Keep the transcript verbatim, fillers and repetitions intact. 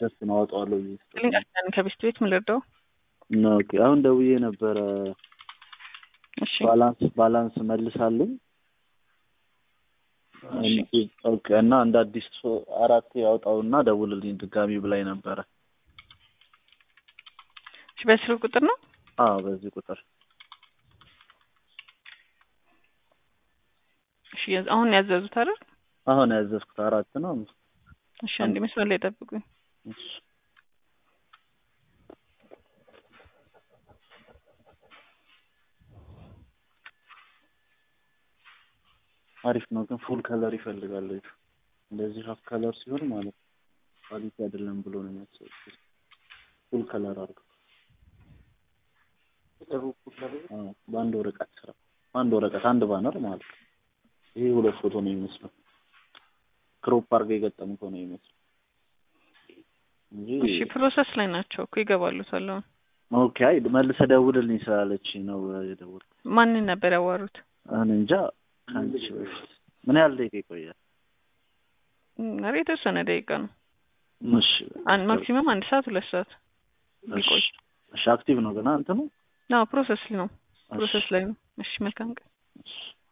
ፕሮሰስ ነው አወጣዋለሁ ብዬ ልንቀርተን ከቤት ቤት ምን ልርዳው? ኦኬ አሁን ደውዬ ነበረ። እሺ ባላንስ ባላንስ መልሳለሁ። ኦኬ እና እንደ አዲስ አራት ያውጣውና ደውልልኝ ድጋሚ ብላኝ ነበረ። እሺ በስልክ ቁጥር ነው? አዎ በዚህ ቁጥር። እሺ አሁን ያዘዙት አይደል? አሁን ያዘዝኩት አራት ነው። እሺ አንዴ መስመር ላይ ጠብቁኝ። እሺ አሪፍ ነው ግን ፉል ከለር ይፈልጋል። እንደዚህ ሀፍ ከለር ሲሆን ማለት ኳሊቲ አይደለም ብሎ ነው የሚያስበው። ፉል ከለር አድርገው አዎ በአንድ ወረቀት ስራ በአንድ ወረቀት አንድ ባነር ማለት ነው። ይሄ ሁለት ፎቶ ነው የሚመስለው። ክሮፕ አድርገው የገጠሙት ነው የሚመስለው። እሺ ፕሮሰስ ላይ ናቸው እኮ ይገባሉ ሰላም። ኦኬ አይ መልሰህ ደውልልኝ ስላለችኝ ነው የደወልኩት። ማንን ነበር ያዋሩት? እኔ እንጃ አንቺ በፊት ምን ያህል ደቂቃ ይቆያል? ኧረ የተወሰነ ደቂቃ ነው። እሺ አንድ ማክሲመም አንድ ሰዓት ሁለት ሰዓት ይቆይ። እሺ አክቲቭ ነው ገና እንትኑ? አዎ ፕሮሰስ ነው ፕሮሰስ ላይ ነው። እሺ መልካም ቀን።